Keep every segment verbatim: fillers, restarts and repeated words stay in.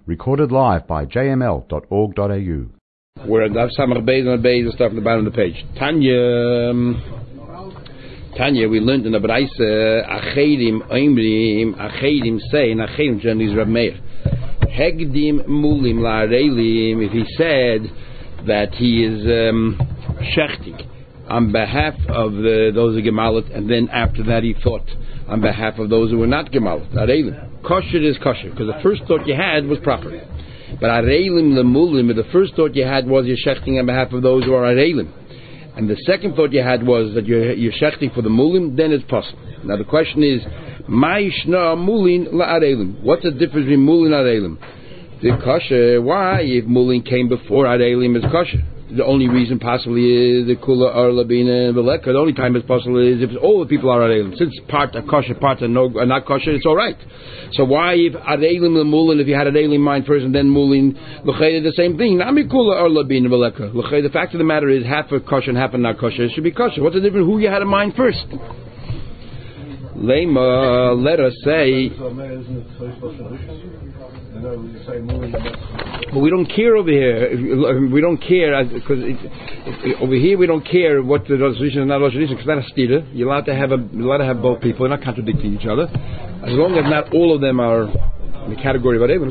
Recorded live by j m l dot org dot a u. We're at Daf Samach Beis and Beis and stuff at the bottom of the page. Tanya, um, Tanya, we learned in the Braise, Achedim, Oimrim, Achedim say, and Achedim generally is Reb Meir. Hegdim Mulim La'areilim, if he said that he is um, shechting on behalf of the, those who gemalit, and then after that he thought on behalf of those who were not gemalit. Areilim. Kosher is kosher, because the first thought you had was proper. But areilim lemulim, the first thought you had was you're shechting on behalf of those who are areilim. And the second thought you had was that you're, you're shechting for the mulim, then it's possible. Now the question is, ma'ishna mulin la'areilim. What's the difference between mulin and areilim? The kosher, why? If mulin came before areilim is kosher. The only reason possibly is the kula or labina and veleka. The only time it's possible is if all the people are areilim. Since part are kosher, part are, no, are not kosher, it's all right. So why if areilim and mulin, if you had areilim mind first and then mulin, l'chayda the same thing? Nami kula or labina veleka. L'chayda, the fact of the matter is half are kosher and half are not kosher. It should be kosher. What's the difference? Who you had in mind first? Lema, let us say. But we don't care over here. We don't care because over here we don't care what the Rosh Hashanah and not Rosh Hashanah, because that's a stira. You're allowed to have a, you're allowed to have both people. They're not contradicting each other, as long as not all of them are in the category of Arevim.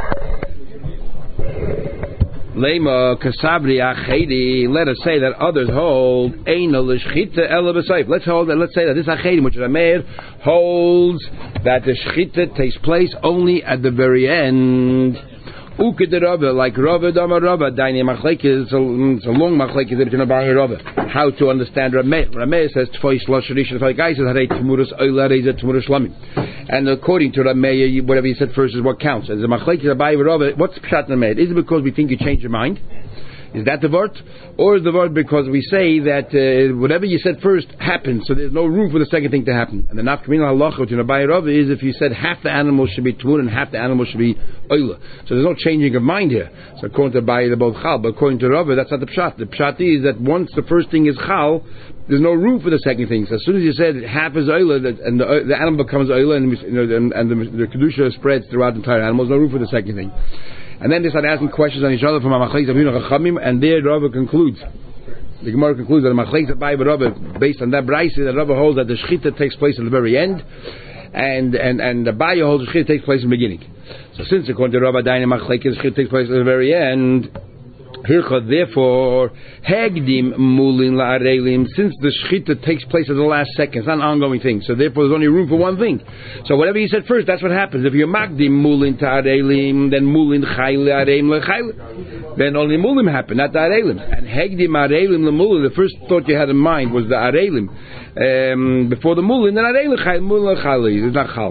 Lema kasabri achedi. Let us say that others hold eina l'shchita ela b'seif. Let's hold that. Let's say that this achedi, which is a mayor, holds that the shchita takes place only at the very end. Uke de Rabba, like Rabba Dama Rabba, Daini Machlekes, it's a long Machlekes between Rabba and Rabba. How to understand Rabba Meir? Rabba Meir says, Tfois Losh Rishon, the guy says, Harei Tmurus Oila Reza Tmurus Shlamim. And according to Rabba Meir, whatever he said first is what counts. As the Machlekes Rabba and Rabba, what's Pshat Rabba Meir? Is it because we think you change your mind? Is that the word? Or is the word because we say that uh, whatever you said first happens, so there's no room for the second thing to happen? And the nafkamina halacha between Abai and Rav is if you said half the animal should be tmur and half the animal should be oila. So there's no changing of mind here. So according to Abai, they're both chal. But according to Rav, that's not the pshat. The pshat is that once the first thing is chal, there's no room for the second thing. So as soon as you said half is oila, and the, the animal becomes oila, and, you know, and, and the, the kedusha spreads throughout the entire animal, there's no room for the second thing. And then they start asking questions on each other from Machlekes Avinu Chachamim, and there the Rabba concludes. The Gemara concludes that Machlekes Abai Rabba, based on that brayse, the Rabba holds that the shchita takes place at the very end, and and and the Abai holds the shchita takes place in the beginning. So since according to Rabba Daina Machlekes, the shchita takes place at the very end. Therefore, Hegdim Mulin La'areilim, since the shchita takes place at the last second, it's not an ongoing thing, so therefore there's only room for one thing. So whatever you said first, that's what happens. If you're Magdim Mulin Ta'areilim, then Mulin Chayl Areim L'Chayl, then only Mulim happen, not the Areilim. And Hegdim Areilim L'Mulin, the first thought you had in mind was the Areilim. Um, before the Mulin, then Areilim Chayl, Mulin L'Chayl, it's not Chal.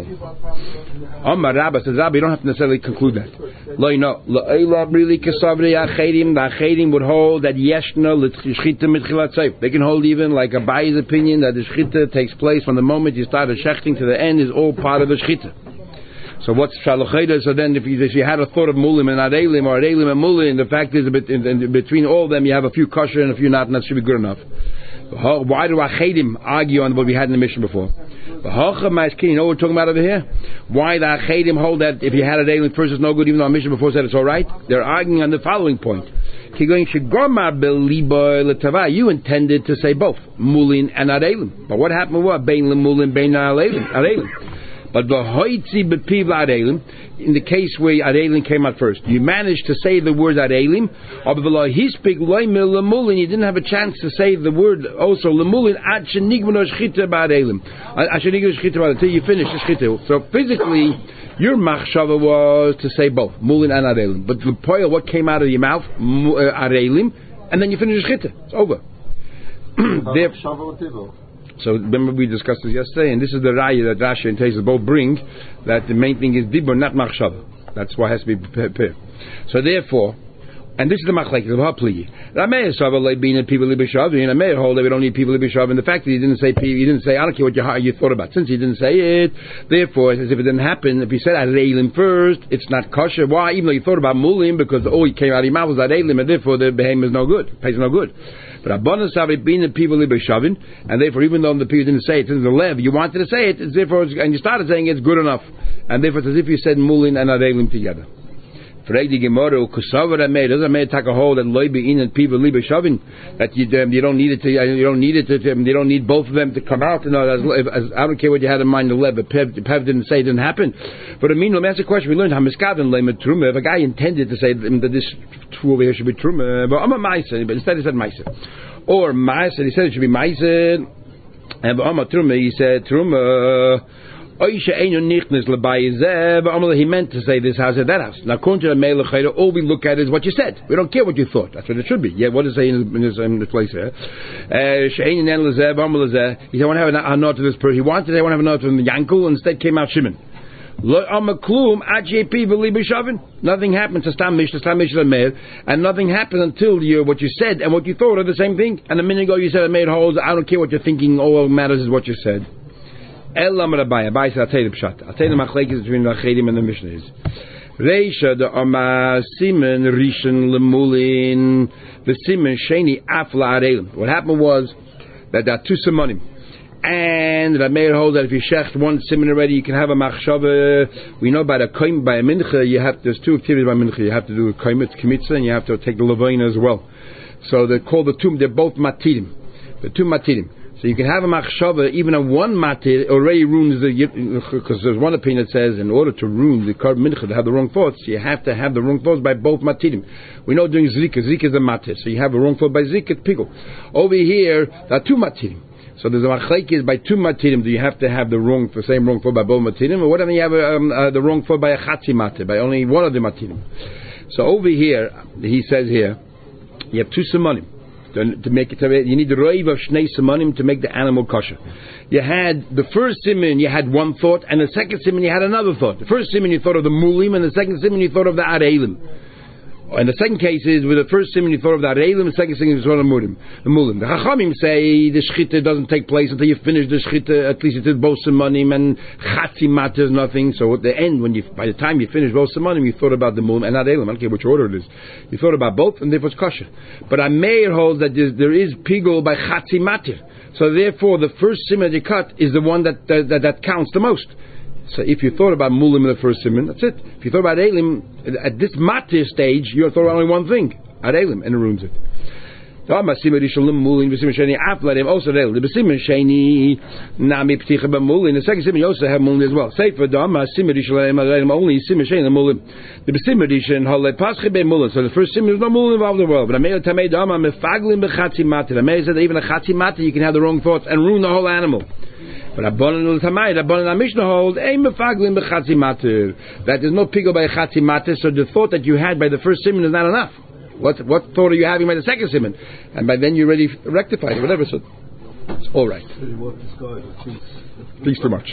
Omar Rabba says, Rabba, you don't have to necessarily conclude that. Lo, you know, L'Olam really Kesavri Achedim, the Achedim would hold that Yeshna L'Shchita Mitchilat Seif. They can hold even like a Bai's opinion that the Shchita takes place from the moment you start the Shechting to the end is all part of the Shchita. So what's Shalocheda? So then if you, if you had a thought of Mulim and Areilim or Areilim and Mulim, the fact is that in, in, between all of them you have a few kosher and a few not, and that should be good enough. Why do Achedim argue on what we had in the mission before? You know what we're talking about over here? Why the Achedim hold that if you had a Areilim first it's no good, even though our mission before said it's alright? They're arguing on the following point. You intended to say both Mulin and Areilim. But what happened? What? Bein Mulin, Bein Areilim. But the Hoitzi Bepiv Areilim, in the case where Areilim came out first, you managed to say the word Areilim, you didn't have a chance to say the word also Lemulin until you finish the Shchita. So physically, your machshava was to say both Mulin and Areilim. But the poil, what came out of your mouth, Areilim, and then you finish the Shchita. It's over. So remember we discussed this yesterday, and this is the raya that Rashi and Teisus both bring, that the main thing is dibur, not machshava. That's why it has to be prepared. So therefore, and this is the machlekes of Hapligi. Rameir Sava Leibina people Libishav, and Rameir hold that we don't need people Libishav, and the fact that he didn't say people, he didn't say I don't care what you, you thought about. Since he didn't say it, therefore, as if it didn't happen, if he said Areilim first, it's not kosher. Why? Even though you thought about Mulim, because all he came out of your mouth was Areilim, and therefore the behemoth is no good, the pays no good. But Abbanas have been the people Libishavin, and therefore, even though the people didn't say it, since the lev, you wanted to say it, it's therefore, and you started saying it's good enough, and therefore it's as if you said Mulin and Areilim together. Frag the Gemara, Kusavara made doesn't make take a hold and loibe in and people libe shavin that you um, you don't need it to you don't need it to um, you don't need both of them to come out. You know, as, as, I don't care what you had in mind. The leb, Pev, Pev didn't say it didn't happen. But I mean, let me ask a question. We learned Hamiskaven leimed truma. If a guy intended to say that this true over here should be truma, but I'm a ma'aser, but instead he said ma'aser, or ma'aser. He said it should be ma'aser, and but I'm a truma. He said truma. He meant to say this house at that house. Now, according to the Melech, all we look at is what you said. We don't care what you thought. That's what it should be. Yeah, what does it say in, in, his, in the place here? Uh, he said, I want to have a nod to this person. He wanted to, I want to have a nod to the Yankel, and instead came out Shimon. Nothing happened to Stam Mish, to Stam Mish Meir, and nothing happened until you, what you said and what you thought are the same thing. And a minute ago you said a Meir holds, I don't care what you're thinking, all that matters is what you said. Elam Rabbi, Rabbi said, I'll tell you the pshat. I'll tell you the machlekes between the Achedim and the Mishnahs. Reisha the Amar Simen Rishon Lemulin the Simen Sheni Afla Arelim. What happened was that there are two simonim, and the Meir holds that if you shecht one simen already, you can have a machshava. We know by the koim by a mincha, you have there's two activities by mincha. You have to do a koimet kimitza, and you have to take the levina as well. So they're called the two. They're both matidim. The two matidim. So you can have a machshava, even a one matir already ruins the, because there's one opinion that says in order to ruin the karb mincha to have the wrong thoughts, you have to have the wrong thoughts by both matirim. We know doing zika, zika is a matir, so you have a wrong thought by zika, it's pigul. Over here, there are two matirim. So there's a machlekes by two matirim. Do you have to have the wrong, the same wrong thought by both matirim, or whatever you have um, uh, the wrong thought by a chatzi matir, by only one of the matirim? So over here, he says here, you have two simonim. To make it, you need the roiv of shnei simonim to make the animal kosher. You had the first siman, you had one thought, and the second siman, you had another thought. The first siman, you thought of the mulim, and the second siman, you thought of the areilim. And the second case is with the first siman, you thought of the areilim, and the second siman, you thought of the mulim. The mulim. The chachamim say the shchita doesn't take place until you finish the shchita. At least you did both simonim, and chatzi matters nothing. So at the end, when you, by the time you finish both simonim, you thought about the mulim and areilim. I don't care which order it is. You thought about both, and therefore it's kosher. But a meir holds that there is pigul by chatzi matter. So therefore, the first siman that you cut is the one that that, that, that counts the most. So if you thought about mulim in the first siman, that's it. If you thought about elim at this matir stage, you thought about only one thing, at elim, and it ruins it. Also, the second siman you also have mulim as well. Say for dama only siman sheni mulim. The besimadishan hale pasche be mulim. So the first siman is no mulim involved in the world. But I made a tamei dama mefaglim bechatzi matir. I made said that even a chatzi matir you can have the wrong thoughts and ruin the whole animal. But Rabbanan Tamai, Rabbanan Mishnah hold ein mefaglim bechatzi matir. That there's no pigul by a chatzi matir. So the thought that you had by the first siman is not enough. What what thought are you having by the second siman? And by then you're already rectified, whatever. So it's all right. Please too much.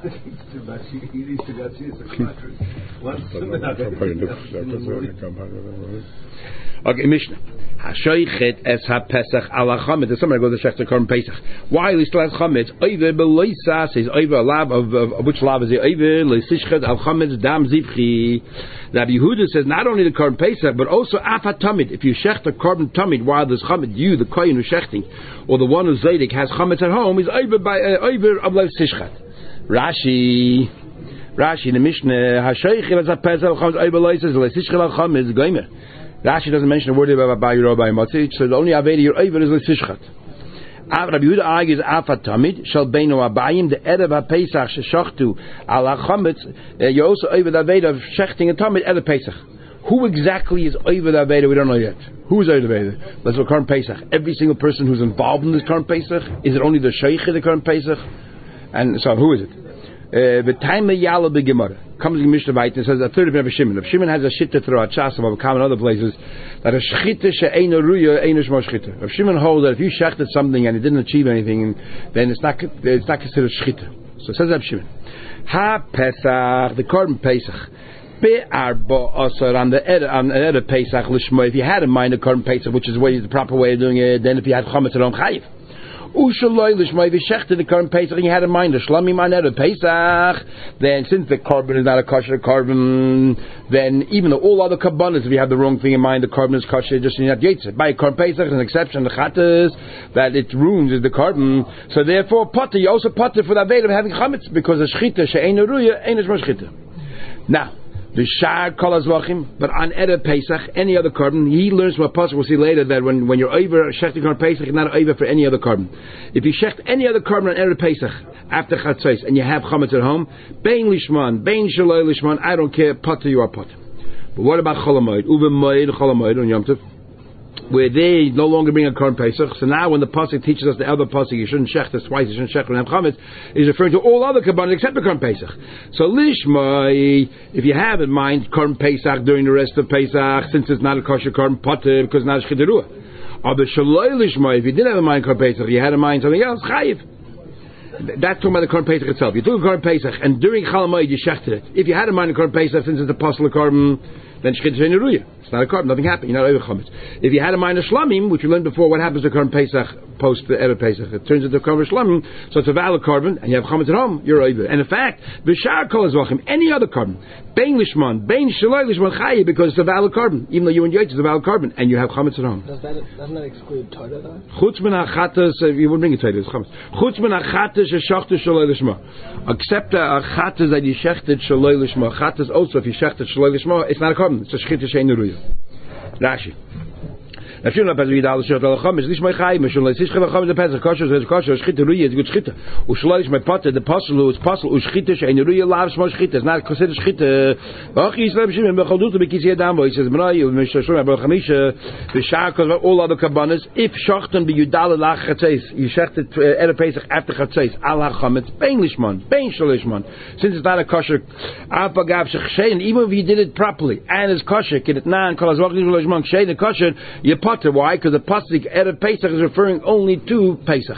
Okay, Mishnah. Hashoichet es ha-pesach ala chametz. There's somebody goes to shechter korban pesach. Why we still have chametz? Oiver beloisa says oiver a lab of, of, of which lab is it? Oiver leisishchet al chametz dam zivchi. Rabbi Yehuda says not only the korban pesach but also afat tamid. If you shechter korban tamid while there's chametz, you the kohen who's shechting or the one who's zaydik has chametz at home is oiver by oiver of leisishchet. Rashi. Rashi in the Mishnah hashoichet es ha-pesach al chametz oiver leisa says leisishchet al chametz goymer. Rashi doesn't mention a word about Bayiro by Matzit, so the only Aveda you're over is Lefishchat. Rabbi Yehuda argues Afat Tamid shall beino Abayim the Erev HaPesach sheshachtu ala chametz. You're also over the Aveda of shechting a Tamid Erev Pesach. Who exactly is over the Aveda? We don't know yet. Who is over the Aveda? Let's go current Pesach. Every single person who's involved in this current Pesach. Is it only the Sheikh of the current Pesach? And so who is it? The time of Yala Gemara comes in Mishnah Vayit and says a third of Rabbi Shimon. If Shimon has a shitta through a chasam of common other places that a shchita she'eina ruya eina shmo shchita. If Shimon holds that if you shechted something and it didn't achieve anything, then it's not it's not considered shchita. So it says Rabbi Shimon. Ha Pesach the korban Pesach be arba asar on the on the other Pesach lishma. If you had in mind the korban Pesach, which is the way the proper way of doing it, then if you had chametz on chayiv. Ushaloi lishmai v'shechted the korban Pesach and you had in mind the shlamim on the Pesach. Then since the korban is not a kosher korban, then even though all other korbanos, if you have the wrong thing in mind, the korban is kosher, just in that yaitz. By korban Pesach is an exception, the chatas that it ruins is the korban. So therefore, potter you also potter for the veil of having chametz because the shchita she'ein ruya ein shmo shchita. Now, V'shar kol hazvachim, but on Erev Pesach, any other carbon, he learns from a pasuk, we'll see later, that when, when you're over shechting korban Pesach, it's not over for any other carbon. If you shecht any other carbon on Erev Pesach, after Chatzos, and you have chametz at home, bein lishman, bein shaloi lishman, I don't care, potter you are potter. But what about Chol HaMoed? Uve Moed, Chol HaMoed on Yom Tov, where they no longer bring a korban Pesach. So now when the pasuk teaches us the other pasuk, you shouldn't shecht this twice, you shouldn't shecht and have chametz, is referring to all other korbanos except the korban Pesach. So lishma, if you have in mind korban Pesach during the rest of Pesach, since it's not a kosher korban potter because it's not a shchitarua. But shaloi lishma, if you did have in mind korban Pesach, you had in mind something else, chayiv. That's talking about the korban Pesach itself. You took a korban Pesach and during Chol HaMoed you shechted it. If you had in mind a korban Pesach, since it's a apostle korban, then shchita she'eina ruya. It's not a korban, nothing happened. You're not over chametz. If you had in mind a shlamim, which we learned before, what happens to korban Pesach post the Erev Pesach? It turns into korban shlamim, so it's a valid korban, and you have chametz at home. You're over. And in fact, b'shar kol hazvachim, any other korban, bein lishman, bein shaloi lishman chayi, because it's a valid korban, even though you enjoy it, it's a valid korban, and you have chametz at home. Does that doesn't that exclude Torah though? Chutz min hachatas, you wouldn't bring it Torah, it's chametz. Chutz min hachatas sheshachtu shaloi lishma. Except a chatas that you shechted shaloi lishma. Chatas also, if you shechted shaloi lishma, it's not a korban. It's a shchita she'eina ruya. Rashi. If you know Pesach Yidal Shot Al Chametz, Lish Meichai, Mishul Leisish Chav Chametz the Pesach Kosher, Zeh Kosher, Shchita Ruya, it's good Shchita. Ushloish My Potter, the Apostle who is Apostle, Ushchita She'ein Ruya Lav Shmo Shchita. It's not considered Shchita. V'Achi Yisrael B'Shimon B'Chalduta B'Kisi Adam. He says Menai, Mishul Shlomo Baruch Hamisha, V'Shar Kol all other kabbanas. If Shachten B'Yudal Lach Chatzos, you shechted Erev Pesach after Chatzos, Al HaChametz, Bein Lishman, Bein Shel Lishman. Since it's not a kosher, Al Pagav Shechshein, even if you did it properly and it's kosher, Kidit Nan Kol Hazvach Lishman Shein the kosher, you potter. Why? Because the pasuk Erev Pesach is referring only to Pesach.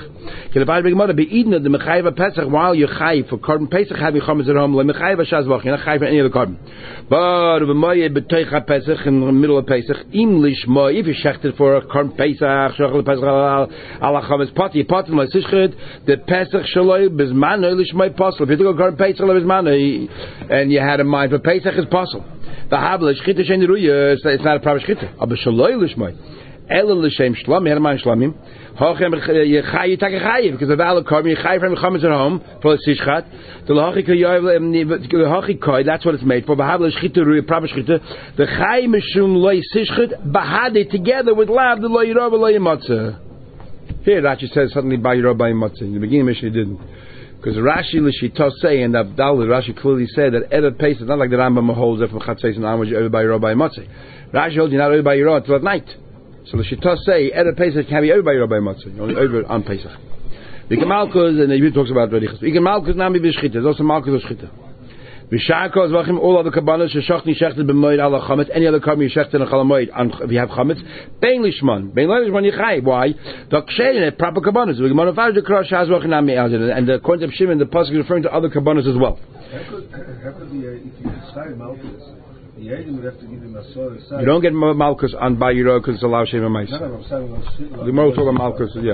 While you're chayiv for korban Pesach, have your chametz at home. You're not chayiv for any other korban. But b'toich Pesach in the middle of Pesach, im lishma, if you shechted for a korban Pesach, shechel Pesach ala chametz pati pati l'sisched the Pesach shaloi bezmano lishma apostle. If you took a korban Pesach bezmano and you had a mind for Pesach, it's possible. The habla shchita she'ein ruya, it's not a proper shchita. Aber shaloi lishma. Ela l'shem shlamim, had a mind shlamim. Hochem yechayi, you take a chayiv because the valid korban yechayi from chametz at home for the sishchat. The lachi koy, koy, that's what it's made for. B'havla shchita ruya, proper shchita. The chayi mishum loy sishchat bahade together with lav the loy yirov loy matzah. Here Rashi says suddenly by yirov by matzah. In the beginning, Mishnah didn't. Because Rashi l'shita say and Abdallah, Rashi clearly said that Erev Pesach, it's not like the Rambam holds that from Chatzos and onwards you're over by yirov by matzah. Rashi holds you're not over by yirov until at night. So the Shita say, Erev Pesach can be over by Rabbi Matzah, only over on Pesach. V'ike Malkus, and the Yibud talks about Redichas. V'ike Malkus nami b'shchita, there's also Malkus b'shchita. V'shar kol zvachim, all other kabbanas, sheshachni shechted b'moed ala chametz, any other korban you shechted in a chol hamoed, if you have chametz, bein lishman, bein lishman yichai. Why? The kshein, proper kabbanas. V'ike manufaj the krosh hazvachim nami azin, and according to Shimon, the pasuk is referring to other kabbanas as well. How could, how could the, if you decide Malkus, the Yedim would have to give him a sword aside. You don't get Malkus on Bayiro because it's allowed Shema Mais. No, no, I'm saying on the Gemara talk about Malkus, yeah.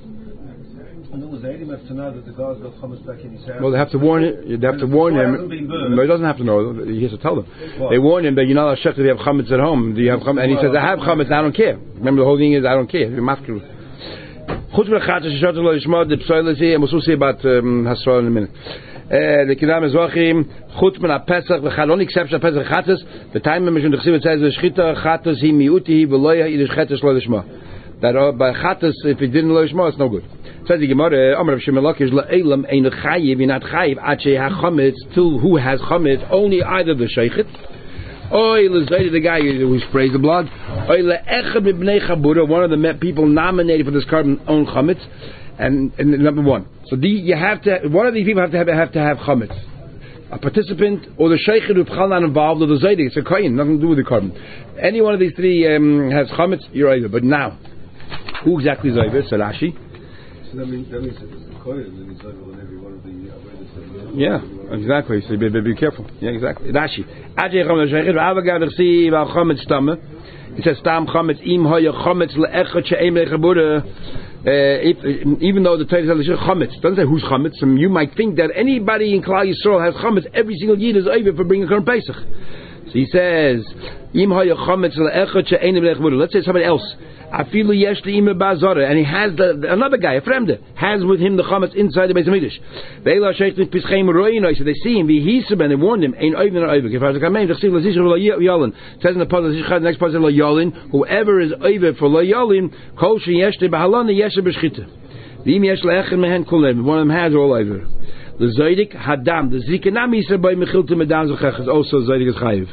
And it was the Yedim have to know that the God's got chametz back in his house. Well, they have to warn it. They have to warn him. No, he doesn't have to know. He has to tell them. What? They warn him that you're not allowed to if you have chametz at home. Do you have chametz? And he says, I have chametz. I don't care. Remember, the whole thing is, I don't care. You're masked. Chutz v'chatas sheshot lo yishma the psoil is here, and we'll also see about um, Hasra in a minute. The Kedam Ezrachim chutz min haPesach v'chad, only exception haPesach chatas. The time when Mishum Dechsiv it says the shchita chatas hi miuti hi v'lo yidish chatas lo yishma. That uh, by chatas, if it didn't lo yishma, it's no good. Says the Gemara, Amar Rav Shimon Lakish la'elam ein chayiv, you're not chayiv ad she'ha chametz, till who has chametz, only either the sheichet, Oy l'zayde, the guy who sprays the blood. Oy le'echad mibnei chabura, one of the people nominated for this carbon own chametz, and, and number one. So the, you have to, one of these people have to have have to have chametz. A participant or the sheikh who not involved or the zayde, it's a kohen, nothing to do with the carbon. Any one of these three um, has chametz, you're over. But now, who exactly is over? So Rashi. So that means that means that it's a kohen, and he's over on every one of the avodas. Yeah, exactly. So be, be, be careful. Yeah, exactly. Rashi. Ajay chametz sheikh v'avaga v'chsi v'chametz stamme. It says tam chametz im hoya chametz le'echad she'em le'chabura. Even though the Torah says chametz, doesn't say who's chametz. Um, you might think that anybody in Klal Yisrael has chametz. Every single yid is over for bringing a korban Pesach. So he says, im hoya chametz le'echad she'em le'chabura. Let's say somebody else Afilu yesh le'ime ba'azara, and he has the, the, another guy, a fremde, has with him the chametz inside the Beis Hamikdash. Ve'ela sheichtin pischeim roino, so they see him, v'hisab, and they warned him, ein oivin or oivin. If I was a kamein, d'chsiv l'zishach lo yolin. It says in the puzzle, the next puzzle, lo yolin, whoever is oivin for lo yolin, kol she yesh le b'halana yesh le b'shchita. V'im yesh le'echen mehen kulem, one of them has all over. The Zaydik Hadam, the Zikanam Yisra by Mechilta Medan Zechach is also Zaydik is Chayiv.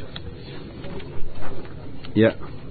Yeah.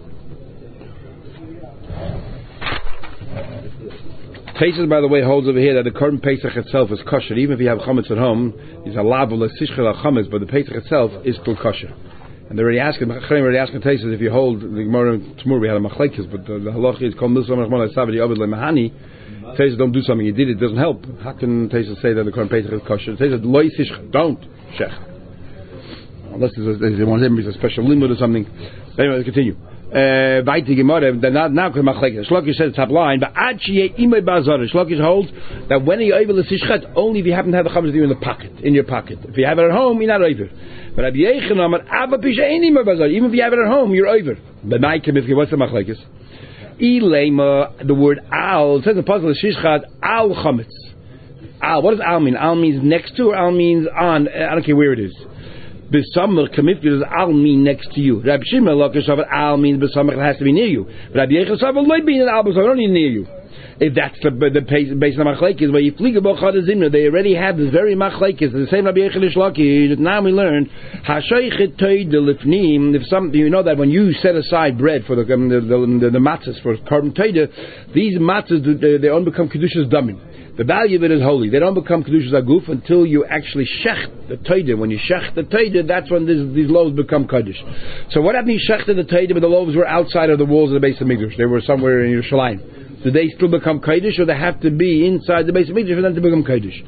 Pesach, by the way, holds over here that the current Pesach itself is kosher. Even if you have chametz at home, it's a lav or sishchel chametz, but the Pesach itself is still kosher. And they're already asking, they're already asking Pesach if you hold the Gemara tomorrow we had a machlekes, but the, the halacha is called Milsa Mechmala Savadi Abed LeMahani. Pesach don't do something, you did it, doesn't help. How can Pesach say that the current Pesach is kosher? Pesach loy sishchel, don't shech. Unless there's a, there's a special limit or something. Anyway, let's continue. Vaiti Gemara, now now comes machlekes. Shlokish says top line, but ad sheyeh imay ba'azara. Shlokish holds that when you're over the sishchet, only if you happen to have the chametz with you in the pocket, in your pocket. If you have it at home, you're not over. But Rabbi Yechon Amar, Abba Pisha ain't imay ba'azara. Even if you have it at home, you're over. But my kemifke, what's the machlekes? Ilema, the word al, it says in the puzzle shishchet al chametz. Al, what does al mean? Al means next to, or al means on. I don't care where it is. B'samach kamifke does al mean next to you. Rabbi Shimon Lakish Savar al means b'samach it has to be near you. But Rabbi Yechon Savar loy being an al b'samach only near you. If that's the the base of machlekes, where you fliga b'chad zimna, they already have this very machlekes. The same Rabbi Yechon Lakish. Now we learn hashoichet toy de lifnim. If some, you know that when you set aside bread for the um, the, the, the, the matzahs for carbon toida, these matzahs they, they don't become kedushas damin. The value of it is holy. They don't become kedushas aguf until you actually shech the toida. When you shech the toida, that's when this, these loaves become kaddish. So what happened? You shech the toida, but the loaves were outside of the walls of the Beis Hamikdash. They were somewhere in Yerushalayim. Do they still become kaddish, or they have to be inside the Beis Hamikdash for them to become kaddish?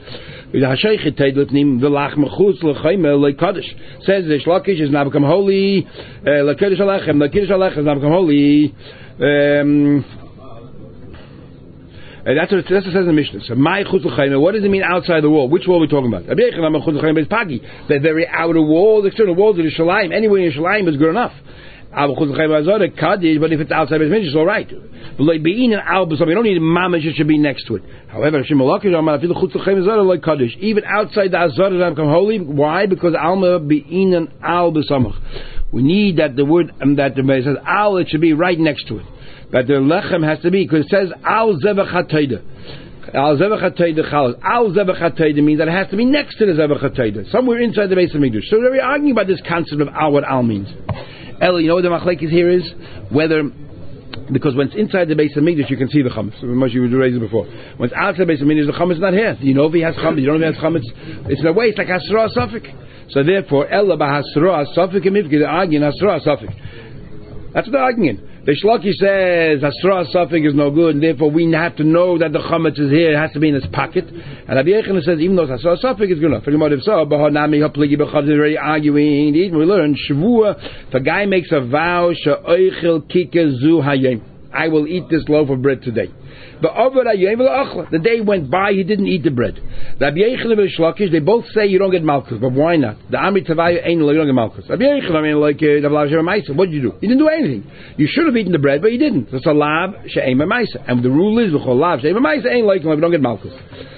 Says the Shlakish is now become holy. Lekaddish alechem, lekaddish alechem is now become holy. Um, And that's what it, that's what it says in the Mishnah. So, my chutz l'chayim, what does it mean outside the wall? Which wall are we talking about? The very outer wall, the external walls of Yerushalayim. Anywhere in Yerushalayim is good enough. But if it's outside the Mishnah, it's all right. But being an albus, you don't need a mamash, it should be next to it. However, even outside the azara become holy. Why? Because alma being an albus. We need that the word um, that the says al, it should be right next to it. But the lechem has to be, because it says al zevach hatayda. Al zevach hatayda chalas. Al zevach hatayda means that it has to be next to the zevach hatayda, somewhere inside the Beis Hamikdash. So we're arguing about this concept of al, what al means. Eli, you know what the machlekes here is? Whether, because when it's inside the Beis Hamikdash, you can see the chametz. Much you raised it before. When it's outside the Beis Hamikdash, the chametz is not here. Do you know if he has chametz? You don't know if he has chametz. It's in a way, it's like hasra safik. So therefore, ella bahasra safik and mifki, they're arguing hasra safik. That's what they're arguing. The Shlaki says Hasra Safik is no good, and therefore we have to know that the chametz is here. It has to be in his pocket. And Rabbi Yechon says even though Hasra Safik is good enough. They're already arguing. We learn Shavua. If a guy makes a vow, Sha'oichel Kike Zu Hayim, I will eat this loaf of bread today. But over the day went by, he didn't eat the bread. Rabbi Yechon and Shlakish, they both say you don't get malchus, but why not? The Amri Tavaya ain't you don't get malchus. Rabbi Yechon, I mean, like uh, what did you do? You didn't do anything. You should have eaten the bread, but you didn't. That's a lav she'em ma'isa, and the rule is l'chol lav she'em ma'isa ain't like you don't get malchus.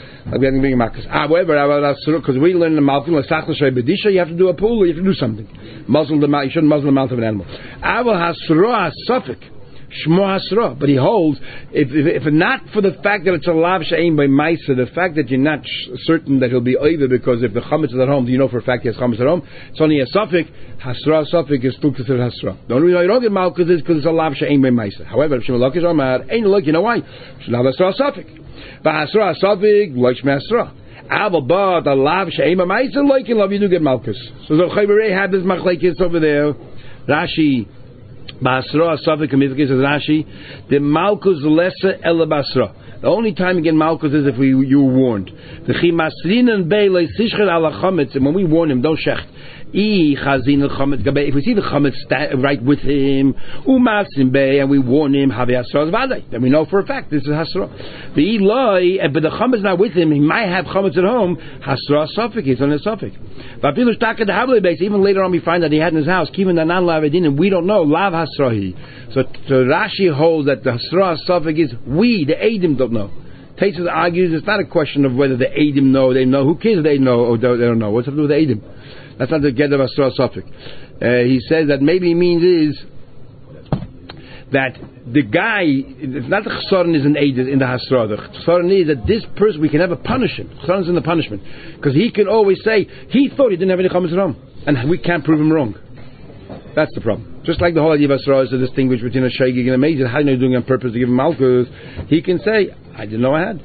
However, because we learn in the malchus, you have to do a pool, you have to do something. Muzzle the mouth. You shouldn't muzzle the mouth of an animal. Aval hasra safik. Shmo Hasra, but he holds if, if if not for the fact that it's a lav she'ein by Maisa, the fact that you're not sh- certain that he'll be over, because if the chametz is at home, do you know for a fact he has chametz at home? It's only a suffix. Hasra suffix is still considered Hasra. The only reason you don't get malchus is because it's a lav she'ein by Maisa. However, if Shemel Lakish Amar ain't look, you know why? Should have Hasra suffix, but Hasra suffix like Shmei Hasra. Aval but the lav she'ein by Maisa like in love you do get malchus. So the Chayrei had this machlekes over there. Rashi. Basra Safik Kamifke says Rashi, the Malchus Lesser Ela Basra. The only time you get Malchus is if we you were warned. The Chimasrin and Beile Sishcher ala Chametz, and when we warn him, don't shecht. If we see the chametz sta- right with him, and we warn him, then we know for a fact this is hasra. But the chametz not with him, he might have chametz at home. Hasra suffix, it's on a suffix. Even later on, we find that he had in his house, and we don't know lav hasrahi. So, so Rashi holds that the hasra suffix is we, the Eidim, don't know. Taisus argues it's not a question of whether the Eidim know, they know. Who cares if they know or they don't know? What's to do with the Eidim? That's not the get of Asra Safik. Uh, he says that maybe he means is that the guy, it's not the Chesaron is an Eidim in the Hasra. The Chesaron is that this person, we can never punish him. Chesaron is in the punishment. Because he can always say, he thought he didn't have any chametz at home. And we can't prove him wrong. That's the problem. Just like the whole idea of Asra is to distinguish between a Shaygig and a Mezid. How do you know doing it on purpose to give him Malkus? He can say, I didn't know I had.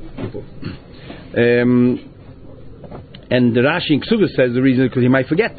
Um, and the Rashi in Ksubas says the reason is because he might forget.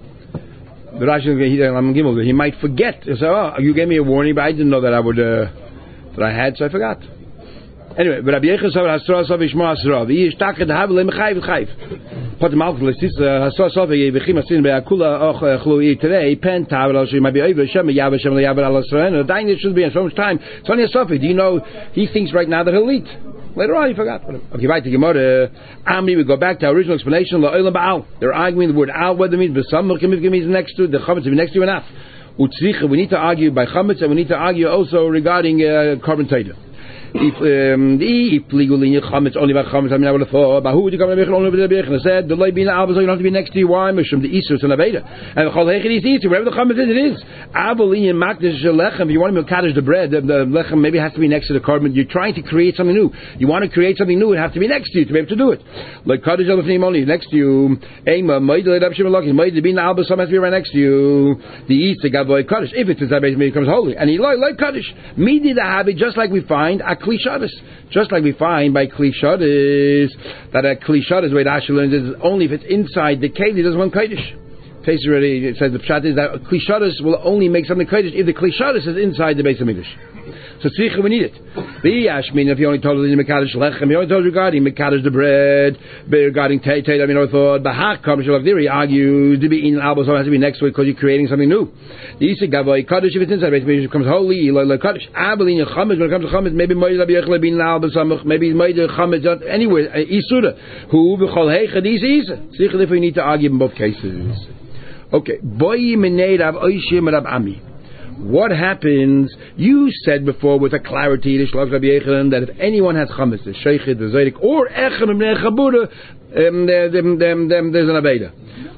The Rashi, he might forget. He say, oh, you gave me a warning, but I didn't know that I would, uh, that I had, so I forgot. Anyway, but Rabbi Yechon said, Hasra Savi Shma Hasra. V'yish taked have le mechayiv chayiv. But the Malchus is Hasra Savi v'chim asin be'akula och chlui today. Pen tavel she might be over Shem yav Shem yav al Hasra. The dying should be in so much time. It's only a Safi. Do you know? He thinks right now that he'll eat. Later on, he forgot. Okay, right to Gemara. Ami, we go back to our original explanation. La'olam ba'al. They're arguing the word al. Whether it means b'sam milkim means next to the chametz next to enough. Utzricha. We need to argue by chametz, and we need to argue also regarding uh, carbon tater. If um, if legal in your chametz only about chametz, I mean I would have thought. But who would you come and only with the bechna? Said the loy bina alba, so you don't have to be next to you. Why? Mishum the isus and aveda. And chol hechid is easy. Wherever the chametz is, it is. Avalin makdish lechem. If you want to kaddish the bread, the, the lechem maybe has to be next to the carbon. You're trying to create something new. You want to create something new, it has to be next to you to be able to do it. Like kaddish alafnim only next to you. Ema maidel edapshim alaki maidel bina alba, some has to be right next to you. The east the gavoy kaddish. If it's that it becomes holy, and he like like kaddish. Midi the habit, just like we find a klishadis. Just like we find by klishadis that a klishadis way Rashi learns is only if it's inside the keli doesn't want kaddish. Taste already. It says the pshat is that klishadis will only make something kaddish if the klishadis is inside the base of English. So tzricha we need it. The yashmin if you only told us in mekadosh lechem, you only told regarding mekadosh the bread, regarding tay tay. I mean, I thought the hakam shalakdiri argues to be in album so it has to be next to it because you're creating something new. The yisik gavoy kaddish if it's inside base it becomes holy like kaddish. Abalin chametz when it comes to chametz maybe moed abiyachle bin album samach maybe moed chametz anywhere isura who b'chol heichad is isa. Tzricha if we need to argue in both cases. Okay, boy menei Rav Oishim Rav Ami. What happens? You said before with a clarity the Shlach Rabbi Yechon that if anyone has chametz, the sheikhid, the zaydik, or echem ibnei chabura, um, there's an aveda.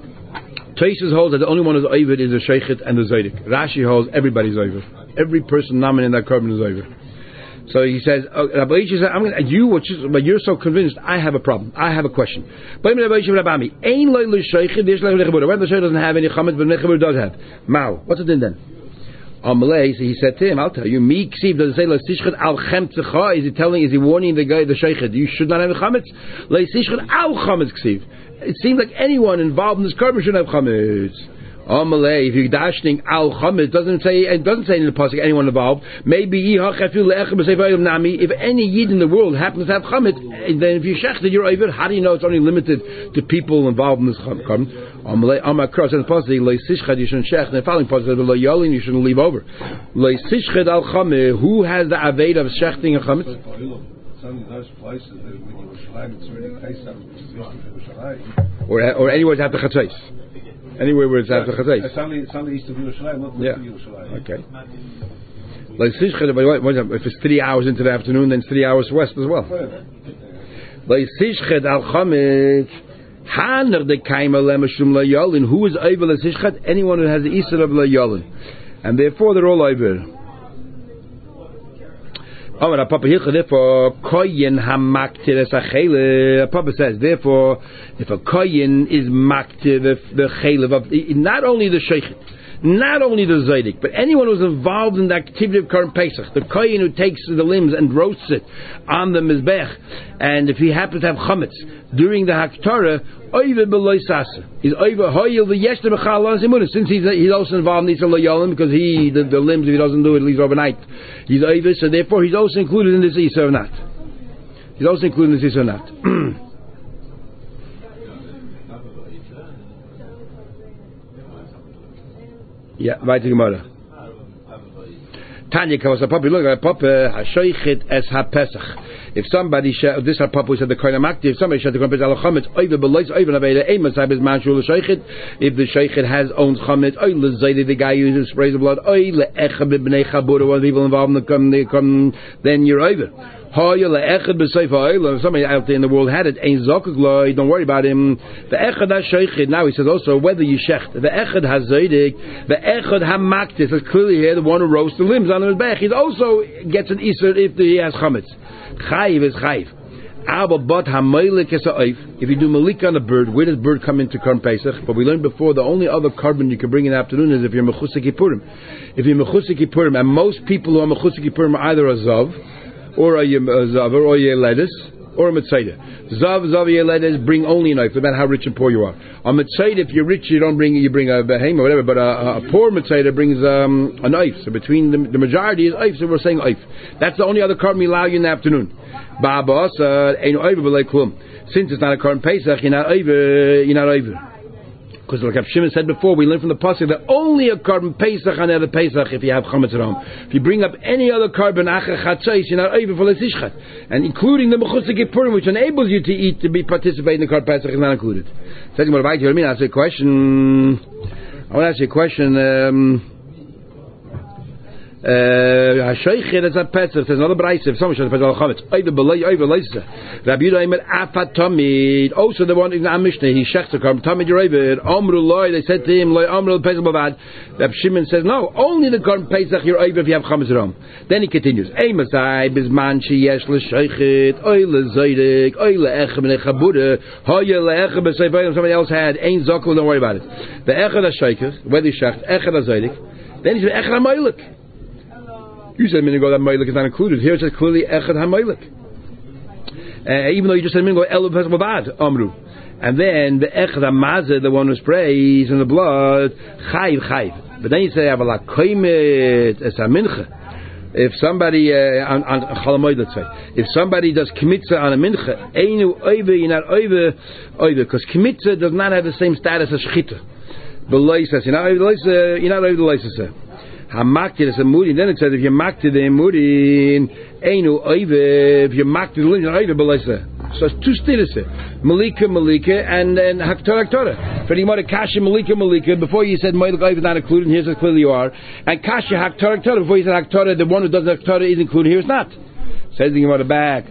Taisus holds that the only one who's oived is the sheikhid and the zaydik. Rashi holds everybody's oived. Every person nominated in that carbon is oived. So he says, oh, Rabbi Yishai said, I'm going to, you, which is, but you're so convinced, I have a problem. I have a question. When the Sheikhid doesn't have any chametz, but Mechabur does have. Mao, what's it in then? Amalei, so he said to him, I'll tell you, me ksiv, does it say, Le'sishchad al chemtzecha? Is he telling, is he warning the guy, the Sheikhid, you should not have a chametz? Le'sishchad al chametz ksiv. It seems like anyone involved in this carbon should have chametz. Amalei, if you're dashing al chametz, doesn't say it doesn't say in the pasuk anyone involved. Maybe if any yid in the world happens to have chametz, then if you shechted your over, how do you know it's only limited to people involved in this carbon? Amalei, Amakar says in the pasuk, leisishchad you shouldn't shech. The following pasuk says lo yolin you shouldn't leave over. Leisishchad al chametz, who has the aved of shechting a chametz? Some of those places that when you were flying, it's already Pesach, which is or or anywhere to have the chatzais. Anywhere where it's yeah, after chatzais. It's only it's only east of Yerushalayim, not west of Yerushalayim. Okay. Like if it's three hours into the afternoon, then it's three hours west as well. Like Sishched al Chametz, Haner de Kaima Lemashum La Yolin. Who is over the Sishched? Anyone who has the Isra of La Yolin, and therefore they're all over. Oh, and Papa Hilcha, therefore, koyin hamaktir es achele. Papa says, therefore, if a koyin is maktir the the chelev of not only the sheikh, not only the zaydik, but anyone who's involved in the activity of current Pesach, the koyin who takes the limbs and roasts it on the mizbech, and if he happens to have chametz during the haktarah, oive beloy sasa is oive hoyil the yesh bechal zimun. Since he's he's also involved in these loyalim because he the, the limbs if he doesn't do it at least overnight he's oive, so therefore he's also included in this isa or not. He's also included in this isa or not. Yeah, weiter Gemara. Tanya Kavas Papa, look at Papa Hashoichet es HaPesach. If somebody sh- this is Papa said the Kohen Makti, if somebody should the Kohen Pesach Chametz, Oiva Belois Oiva Naveda Amos Sabes Manshul Shoichet. If the Shoichet has owns Chametz, Oile Zaidi the guy who sprays the blood, Oile Echa B'Bnei Chabura, one people involved in the come, they come, then you're over. If somebody out there in the world had it, ain't Zokagloy, don't worry about him. The Echad HaShoichet, now he says also whether you shecht, the Echad HaZoidik, the Echad HaMaktis, it's clearly here the one who roasts the limbs on his back. He also gets an Isser if he has Chametz. Chayiv is Chayiv. But if you do Malik on a bird, where does bird come into Karm Pesach? But we learned before the only other carbon you can bring in the afternoon is if you're Mechusik Yippurim. If you're Mechusik Yippurim, and most people who are Mechusik Yippurim are either a Zav, or a Zav, or a Yeledis, or a Mitzayda. Zav, Zav, Yeledis bring only a knife, no matter how rich and poor you are. A Mitzayda, if you're rich, you don't bring, you bring a behem or whatever, but a, a poor Mitzayda brings um, a knife. So between the, the majority is knife, so we're saying knife. That's the only other carbon we allow you in the afternoon. Babas, since it's not a Karm Pesach, you're not over, you're not over. Because like Shimon said before, we learned from the pasuk that only a carbon Pesach and other Pesach if you have chametz at home. If you bring up any other carbon acher chatzos, you're not over for lesishchat, and including the mechusik Yippurim, which enables you to eat to be participate in the carbon Pesach, is not included. Second, what about you? I mean, I ask you a question. I want to ask you a question. Um, Hashoichet is a Pesach. There's another brayse. If someone should have Pesach chametz, either belay, either leisa. Rabbi Yehuda Eimer afat tamid. Also the one in the Mishnah, he shechts a carbon tamid yorever. Amru loy. They said to him, loy amru Pesach bavad. Rabbi Shimon says, no, only the carbon Pesach you're over if you have chametz at home. Then he continues. Eimasai bizman sheyesh l'shoichet oile zaydik oile echem nechabura hoye leechem b'seifayim. Somebody else had ein zokul. Don't worry about it. The echad hashoichet, whether he shechts echad hazaydik, then he said echad hamoilik. You said a minute ago that Mailik is not included. Here it says clearly Echad HaMailik. Uh, even though you just said a minute ago Elu Pesach Bavad Amru. And then the Echad HaMazeh, the one who sprays in the blood, Chayiv Chayiv. But then you say Avala Koimet Es HaMincha. If somebody uh, on, on Chalamoid, let's say, if somebody does Kmitza on a Mincha, Einu Oive, you're not Oive Oive, because Kmitza does not have the same status as Shchita. But Loisas, you're not Oive, you're not Oive the Loisas. Hamakti is a mudin. Then it says if you makti the mudin, einu oive. If you makti the limb, oive belaisa. So it's two status. Malika, Malika, and then Haktorah, Haktorah. For the Gemara, Kasha, Malika, Malika. Before you said Moelik oive is not included. Here says clearly you are. And Kasha, Haktorah, Haktorah. Before you said Haktorah, the one who does Haktorah is included. Here it's not. Says the Gemara back.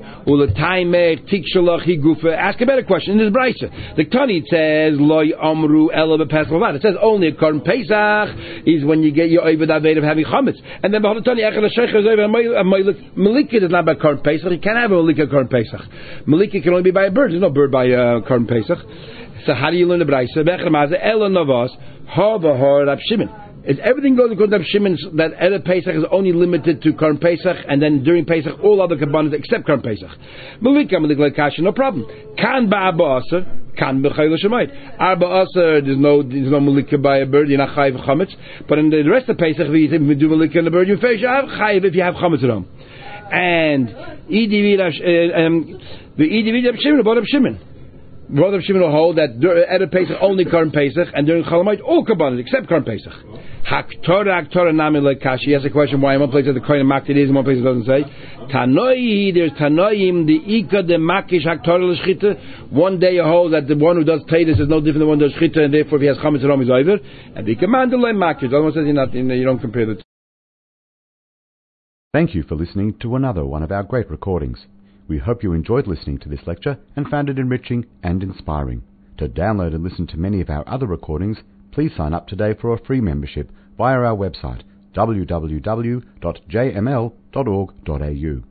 Ask a better question. In this brayse, the Tani says loy amru ela b'pesach. It says only a Karm Pesach is when you get your over that of having chametz. And then the Tani echad hasheicher is over a malika is not by Karm Pesach. You can't have a malika Karm Pesach. Malika can only be by a bird. There's no bird by uh, Karm Pesach. So how do you learn the brayse? Bechamaze ela navas ha v'har Rab Shimon. Is everything goes according to Rab Shimon that Erev Pesach is only limited to Karm Pesach, and then during Pesach all other kabbanas except Karm Pesach. Malika Malika Kasha, no problem. Kan ba'aba aser, kan b'chayil shemayit. Arba aser, there's no there's no Malika by a bird, you're not chayiv chametz. But in the rest of Pesach, if you do Malika on a bird, you have chayiv if you have chametz at home. And the Idivid Rab Shimon about Rab Shimon. Brother of Shimon will hold that Erev Pesach only Karm Pesach, and during Chalamayit all kabbanas except Karm Pesach. Haktorah, Haktorah, Nami Lekashi. He has a question why in one place the Kohen Makti is, in one place it doesn't say. Tanoi, there's Tanoim, the Ika, the Makish, Haktorah, L'Shchita. One day you hold that the one who does Tatus is no different than one who does Shchita, and therefore if he has Chametz at home he's over. And the command of Makish. The other one says you're not, you don't compare the two. Thank you for listening to another one of our great recordings. We hope you enjoyed listening to this lecture and found it enriching and inspiring. To download and listen to many of our other recordings, please sign up today for a free membership via our website w w w dot j m l dot org dot a u.